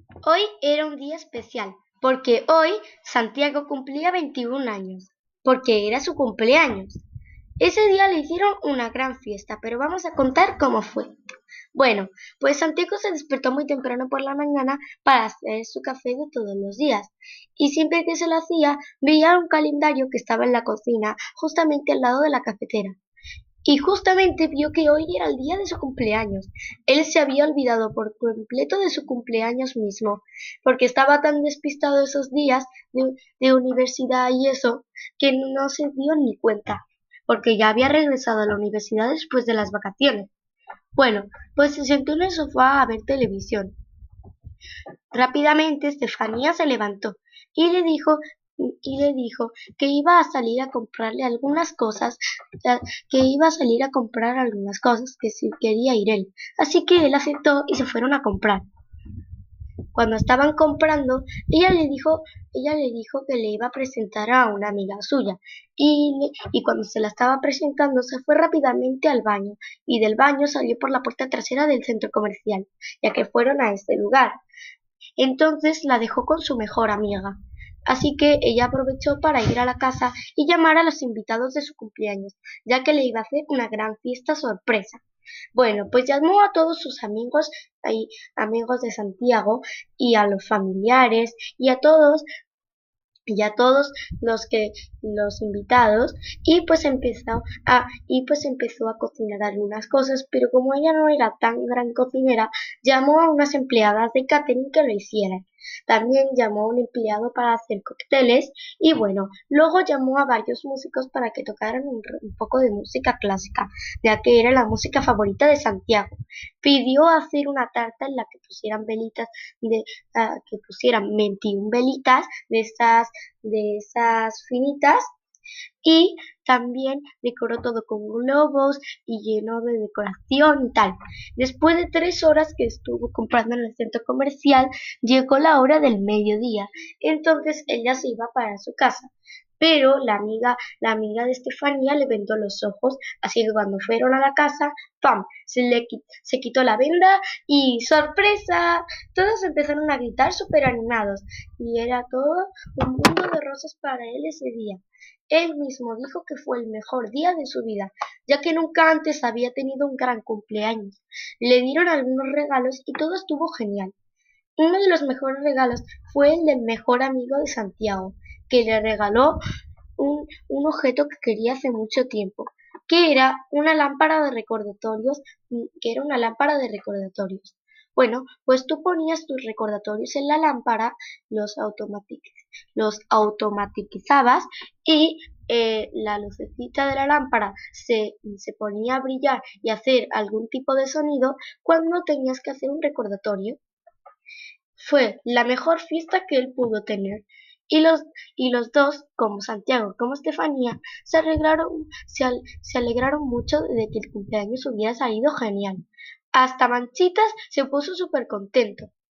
Hoy era un día especial, porque hoy Santiago cumplía 21 años, porque era su cumpleaños. Ese día le hicieron una gran fiesta, pero vamos a contar cómo fue. Bueno, pues Santiago se despertó muy temprano por la mañana para hacer su café de todos los días, y siempre que se lo hacía, veía un calendario que estaba en la cocina, justamente al lado de la cafetera. Y justamente vio que hoy era el día de su cumpleaños. Él se había olvidado por completo de su cumpleaños mismo, porque estaba tan despistado esos días de universidad y eso, que no se dio ni cuenta, porque ya había regresado a la universidad después de las vacaciones. Bueno, pues se sentó en el sofá a ver televisión. Rápidamente Estefanía se levantó y le dijo y le dijo que iba a salir a comprarle algunas cosas, que iba a salir a comprar algunas cosas que sí quería ir él. Así que él aceptó y se fueron a comprar. Cuando estaban comprando, ella le dijo que le iba a presentar a una amiga suya y cuando se la estaba presentando se fue rápidamente al baño y del baño salió por la puerta trasera del centro comercial, ya que fueron a este lugar. Entonces la dejó con su mejor amiga. Así que ella aprovechó para ir a la casa y llamar a los invitados de su cumpleaños, ya que le iba a hacer una gran fiesta sorpresa. Bueno, pues llamó a todos sus amigos y amigos de Santiago y a los familiares y a todos los invitados y pues empezó a cocinar algunas cosas, pero como ella no era tan gran cocinera, llamó a unas empleadas de catering que lo hicieran. También llamó a un empleado para hacer cócteles y bueno, luego llamó a varios músicos para que tocaran un poco de música clásica, ya que era la música favorita de Santiago. Pidió hacer una tarta en la que pusieran velitas que pusieran 21 velitas de esas finitas y también decoró todo con globos y llenó de decoración y tal. Después de 3 horas que estuvo comprando en el centro comercial, llegó la hora del mediodía. Entonces ella se iba para su casa. Pero la amiga de Estefanía le vendó los ojos, así que cuando fueron a la casa, ¡pam! Se quitó la venda y ¡sorpresa! Todos empezaron a gritar súper animados y era todo un mundo de rosas para él ese día. Él mismo dijo que fue el mejor día de su vida, ya que nunca antes había tenido un gran cumpleaños. Le dieron algunos regalos y todo estuvo genial. Uno de los mejores regalos fue el del mejor amigo de Santiago, que le regaló un objeto que quería hace mucho tiempo, que era una lámpara de recordatorios, que era una lámpara de recordatorios. Bueno, pues tú ponías tus recordatorios en la lámpara, los automatizabas y la lucecita de la lámpara se ponía a brillar y a hacer algún tipo de sonido cuando tenías que hacer un recordatorio. Fue la mejor fiesta que él pudo tener. Y los dos, como Santiago como Estefanía, se alegraron mucho de que el cumpleaños hubiera salido genial. Hasta Manchitas se puso súper contento,